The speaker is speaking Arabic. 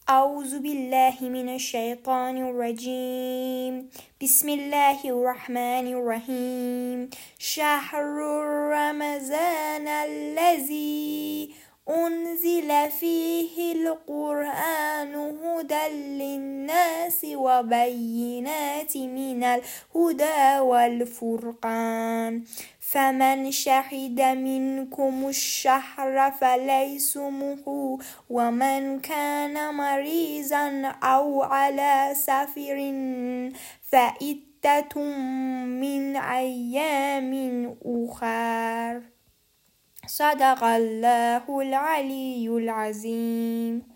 أعوذ بالله من الشيطان الرجيم. بسم الله الرحمن الرحيم. شهر رمضان الذي أنزل فيه القرآن هدى للناس وبينات من الهدى والفرقان فمن شهد منكم الشهر فليصمه ومن كان مريضا أو على سفر فعدة من أيام أخر. صدق الله العلي العظيم.